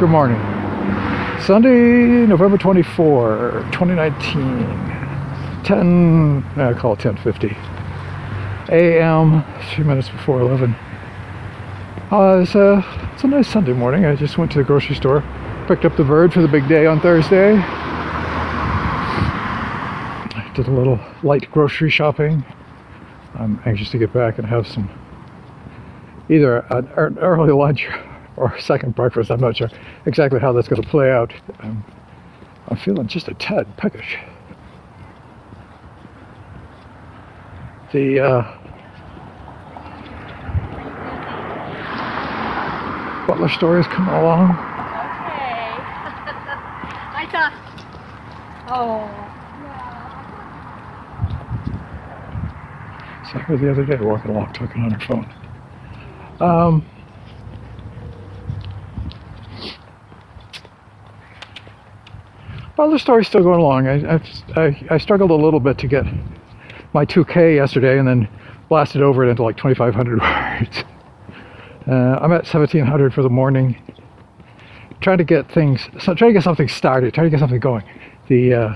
Good morning. Sunday, November 24, 2019. I call it 10:50 a.m., a few minutes before 11. It's a nice Sunday morning. I just went to the grocery store, picked up the bird for the big day on Thursday. Did a little light grocery shopping. I'm anxious to get back and have some, either an early lunch or second breakfast. I'm not sure exactly how that's going to play out. I'm feeling just a tad peckish. The Butler story is coming along. Okay. I thought, oh. Saw her the other day walking along talking on her phone. Well, the story's still going along. I struggled a little bit to get my 2K yesterday and then blasted over it into like 2,500 words. I'm at 1,700 for the morning. Trying to get something started, trying to get something going. The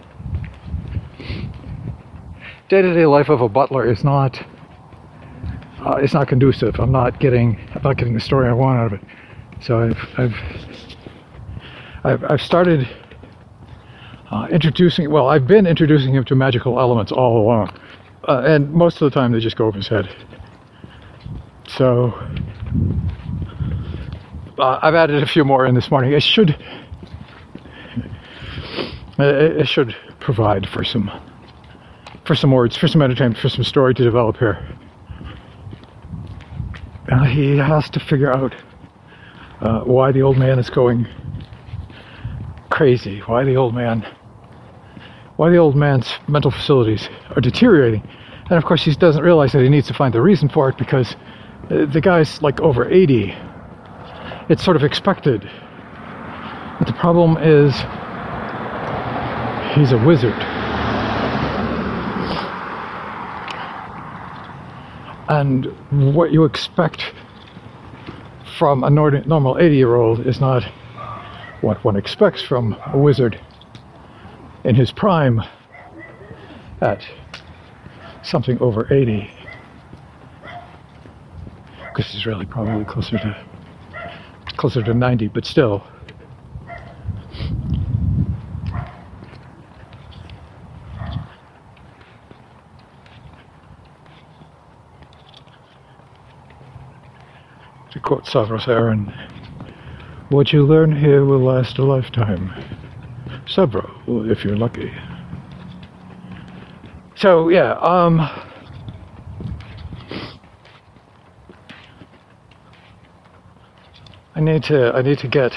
day-to-day life of a butler is not it's not conducive. I'm not getting the story I want out of it. So I've started introducing. Well, I've been introducing him to magical elements all along, and most of the time they just go over his head. So I've added a few more in this morning. It should provide for some words, for some entertainment, for some story to develop here. He has to figure out why the old man is going crazy, why the old man's mental facilities are deteriorating. And of course he doesn't realize that he needs to find the reason for it, because the guy's like over 80. It's sort of expected. But the problem is he's a wizard. And what you expect from a normal 80-year-old is not what one expects from a wizard in his prime at something over 80. Because he's really probably closer to 90, but still. To quote Stavros Aron, what you learn here will last a lifetime. Several, if you're lucky. So yeah, I need to get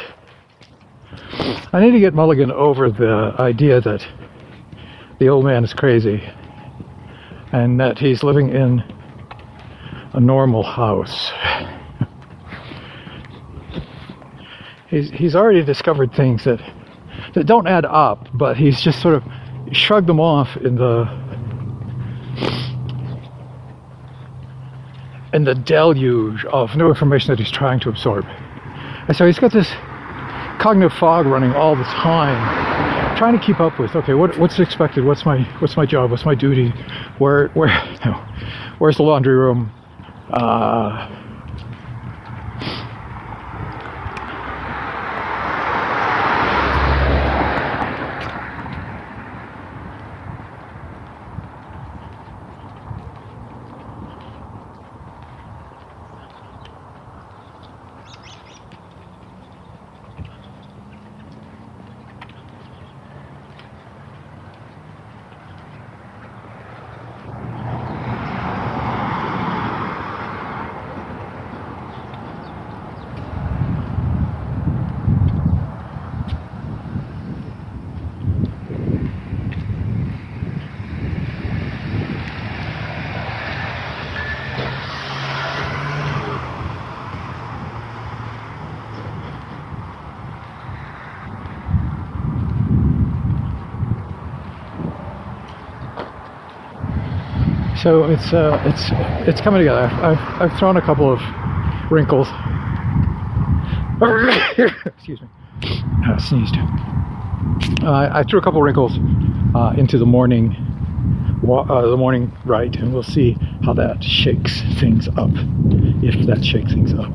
Mulligan over the idea that the old man is crazy and that he's living in a normal house. He's already discovered things that don't add up, but he's just sort of shrugged them off in the deluge of new information that he's trying to absorb. And so he's got this cognitive fog running all the time, trying to keep up with, okay, what's expected, what's my job, what's my where's the laundry room, So it's coming together. I've thrown a couple of wrinkles Excuse me. Sneezed. I threw a couple wrinkles into the morning rite, and we'll see how that shakes things up, if that shakes things up.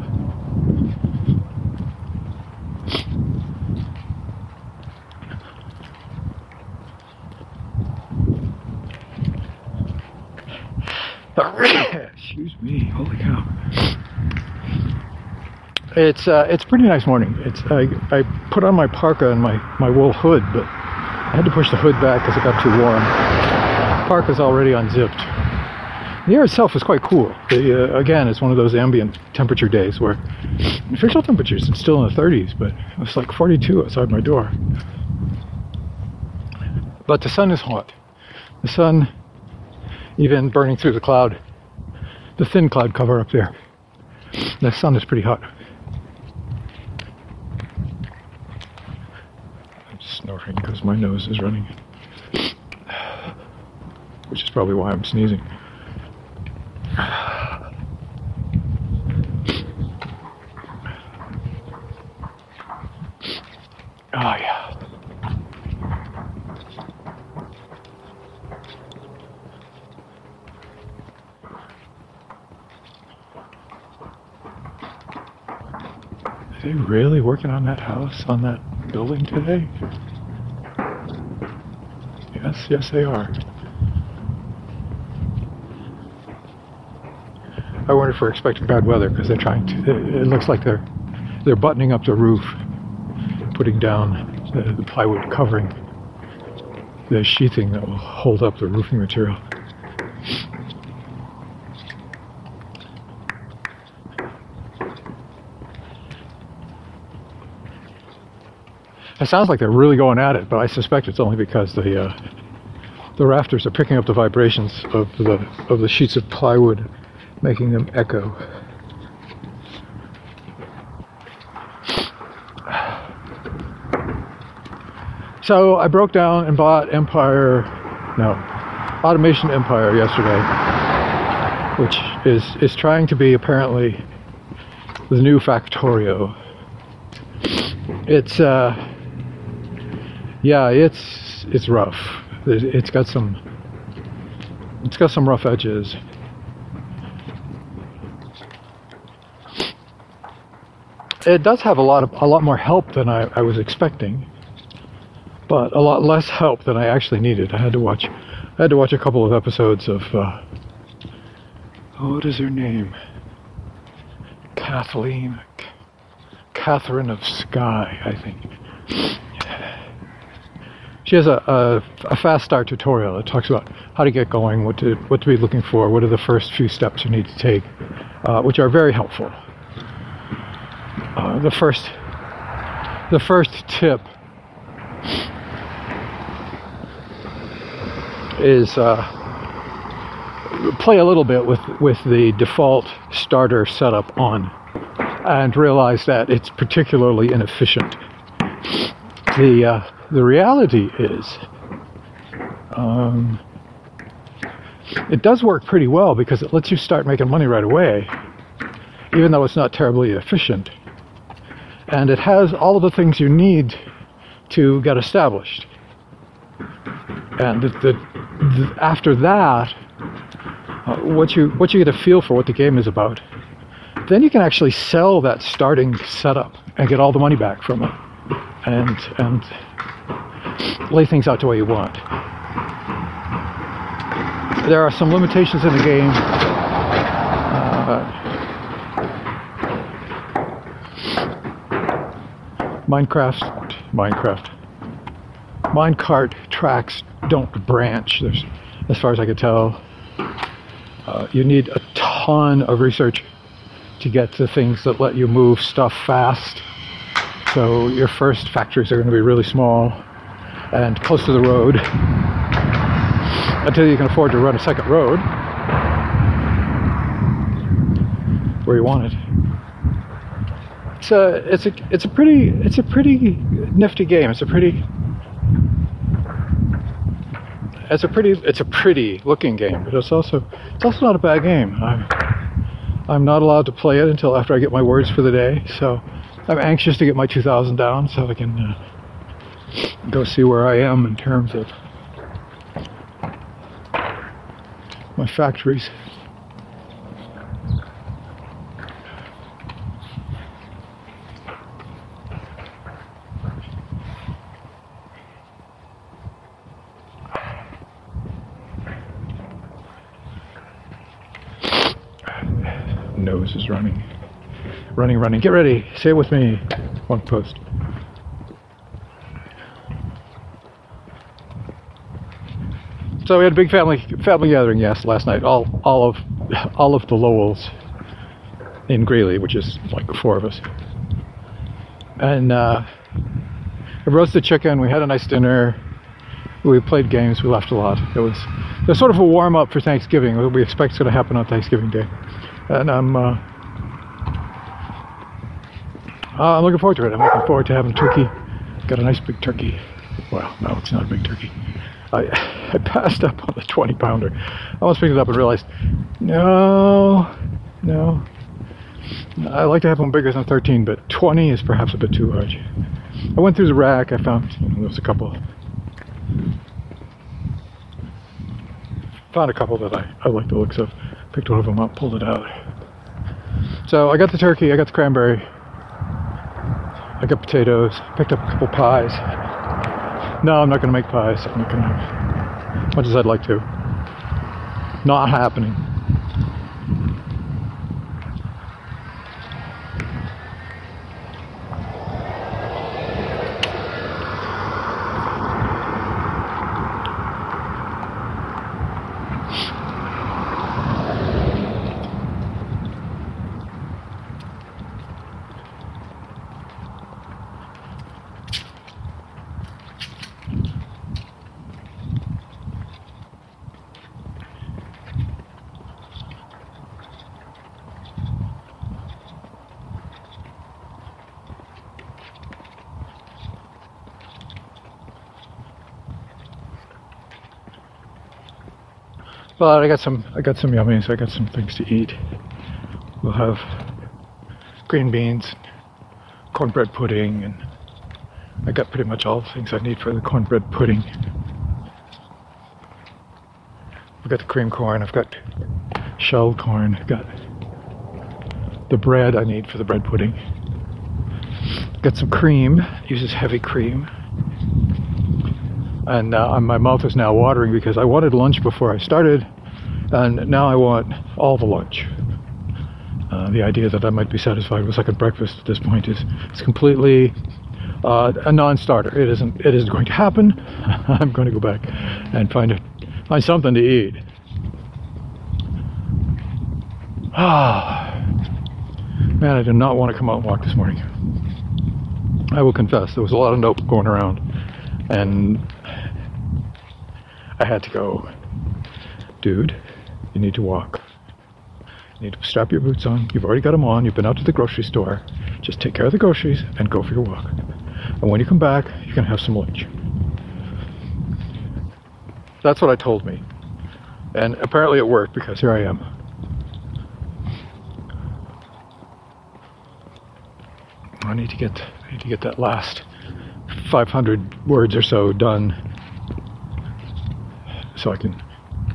Excuse me, holy cow. It's a pretty nice morning. I put on my parka and my wool hood, but I had to push the hood back because it got too warm. Parka's already unzipped. The air itself is quite cool. Again, it's one of those ambient temperature days where official temperatures it's still in the 30s, but it's like 42 outside my door. But the sun is hot. The sun, even burning through the cloud, the thin cloud cover up there. The sun is pretty hot. I'm snorting because my nose is running, which is probably why I'm sneezing. Oh yeah. Are they really working on that house, on that building today? Yes they are. I wonder if we're expecting bad weather because they're trying to. It looks like they're buttoning up the roof, putting down the plywood covering, the sheathing that will hold up the roofing material. It sounds like they're really going at it, but I suspect it's only because the rafters are picking up the vibrations of the sheets of plywood, making them echo. So I broke down and bought Automation Empire yesterday, which is trying to be apparently the new Factorio. It's it's rough. It's got some rough edges. It does have a lot more help than I was expecting, but a lot less help than I actually needed. I had to watch a couple of episodes of what is her name? Catherine of Sky, I think. She has a fast start tutorial. It talks about how to get going, what to be looking for, what are the first few steps you need to take, which are very helpful. The first tip is play a little bit with the default starter setup on, and realize that it's particularly inefficient. The reality is, it does work pretty well because it lets you start making money right away, even though it's not terribly efficient. And it has all of the things you need to get established. And after that, once you get a feel for what the game is about, then you can actually sell that starting setup and get all the money back from it, and lay things out the way you want. There are some limitations in the game. Minecart tracks don't branch, as far as I could tell. You need a ton of research to get to things that let you move stuff fast. So your first factories are going to be really small and close to the road until you can afford to run a second road where you want it. It's a pretty nifty game. It's a pretty looking game, but it's also not a bad game. I'm not allowed to play it until after I get my words for the day, so I'm anxious to get my 2000 down so I can go see where I am in terms of my factories. Nose is running. Running. Get ready. Say it with me. One post. So we had a big family gathering, yes, last night. All of the Lowells in Greeley, which is like 4 of us. And I roasted chicken. We had a nice dinner. We played games. We laughed a lot. It was sort of a warm up for Thanksgiving. What we expect is going to happen on Thanksgiving Day. And I'm looking forward to it. I'm looking forward to having turkey. Got a nice big turkey. Well, no, it's not a big turkey. I passed up on the 20-pounder. I almost picked it up and realized, no. I like to have one bigger than 13, but 20 is perhaps a bit too large. I went through the rack. I found there was a couple. Found a couple that I like the looks of. Picked one of them up, pulled it out. So I got the turkey, I got the cranberry, I got potatoes, picked up a couple pies. No, I'm not going to make pies. I'm not going to, as much as I'd like to. Not happening. But I got some yummies. I got some things to eat. We'll have green beans, cornbread pudding, and I got pretty much all the things I need for the cornbread pudding. I've got the cream corn. I've got shelled corn. I've got the bread I need for the bread pudding. Got some cream. It uses heavy cream. And my mouth is now watering because I wanted lunch before I started, and now I want all the lunch. The idea that I might be satisfied with second breakfast at this point is completely a non-starter. It isn't going to happen. I'm going to go back and find something to eat. Man, I did not want to come out and walk this morning. I will confess, there was a lot of nope going around, and I had to go, dude, you need to walk. You need to strap your boots on. You've already got them on. You've been out to the grocery store. Just take care of the groceries and go for your walk. And when you come back, you can have some lunch. That's what I told me. And apparently it worked because here I am. I need to get that last 500 words or so done so I can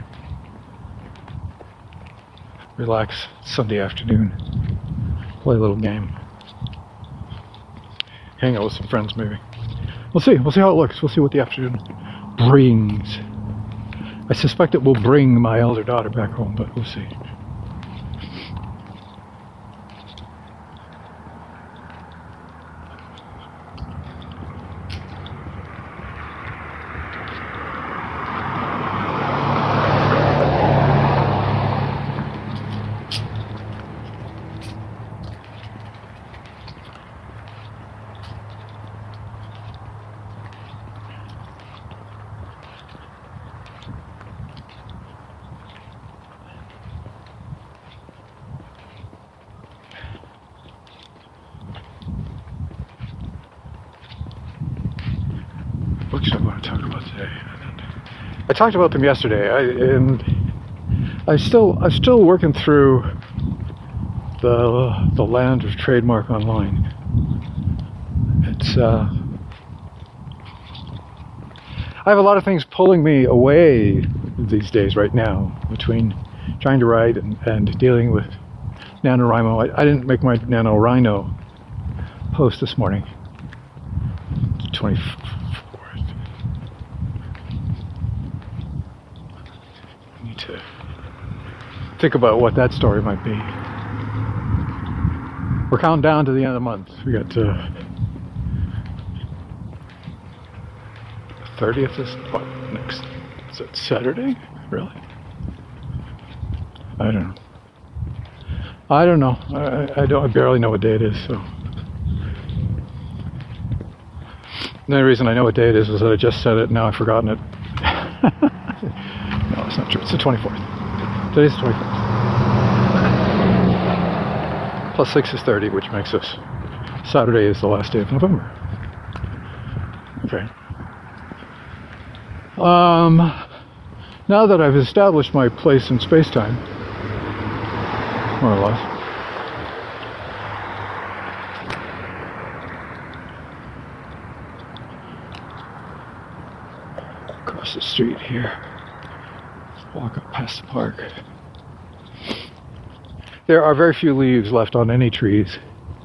relax Sunday afternoon, play a little game, hang out with some friends maybe. We'll see how it looks. We'll see what the afternoon brings. I suspect it will bring my elder daughter back home, but we'll see. Books I want to talk about today. I talked about them yesterday, I'm still working through the Land of Trademark Online. It's I have a lot of things pulling me away these days right now, between trying to write and dealing with NaNoWriMo. I didn't make my NaNoWriMo post this morning. 24th. I need to think about what that story might be. We're counting down to the end of the month. We got 30th is what next? Is it Saturday? Really? I don't know. I barely know what day it is, so. The only reason I know what day it is that I just said it and now I've forgotten it. No, it's not true. It's the 24th. Today's the 24th. Plus 6 is 30, which makes us Saturday is the last day of November. Okay. Now that I've established my place in space-time, more or less, across the street here, let's walk up past the park. There are very few leaves left on any trees.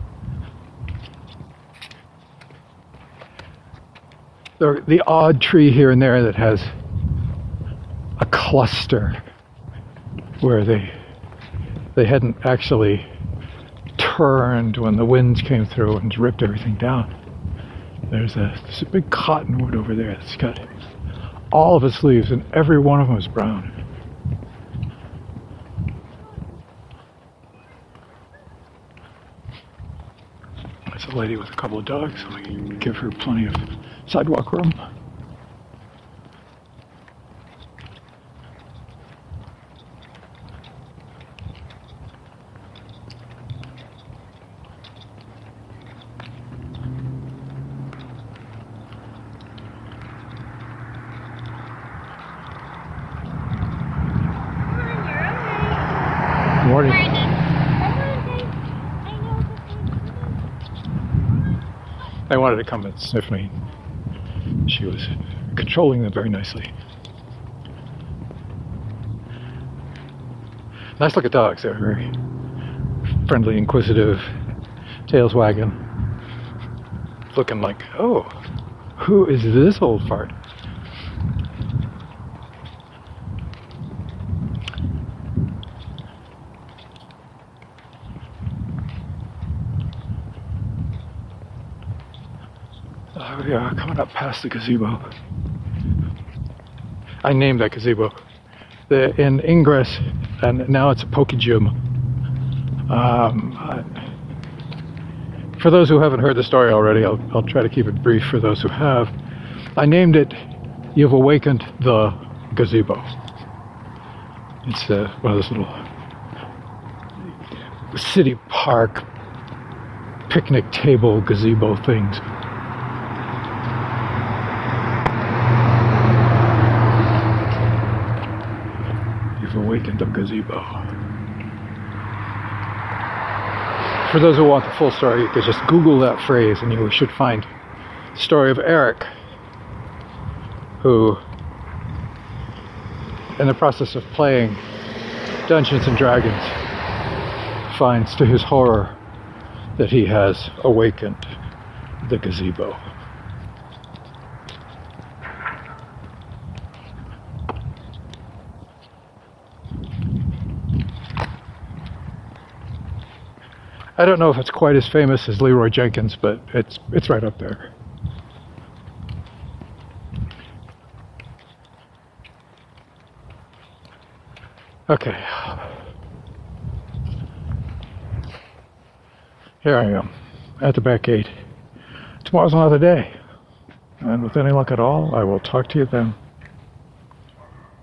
The odd tree here and there that has a cluster where they hadn't actually turned when the winds came through and ripped everything down. There's a big cottonwood over there that's got all of its leaves and every one of them is brown. There's a lady with a couple of dogs, so I can give her plenty of sidewalk room. Morning. I wanted to come and sniff me. She was controlling them very nicely. Nice looking dogs. They're very friendly, inquisitive, tails wagging. Looking like, oh, who is this old fart? Yeah, coming up past the gazebo. I named that gazebo. In Ingress, and now it's a Poke Gym. For those who haven't heard the story already, I'll try to keep it brief for those who have. I named it You've Awakened the Gazebo. It's one of those little city park picnic table gazebo things. Awakened the gazebo. For those who want the full story, you can just Google that phrase and you should find the story of Eric, who, in the process of playing Dungeons and Dragons, finds to his horror that he has awakened the gazebo. I don't know if it's quite as famous as Leroy Jenkins, but it's right up there. Okay. Here I am, at the back gate. Tomorrow's another day. And with any luck at all, I will talk to you then.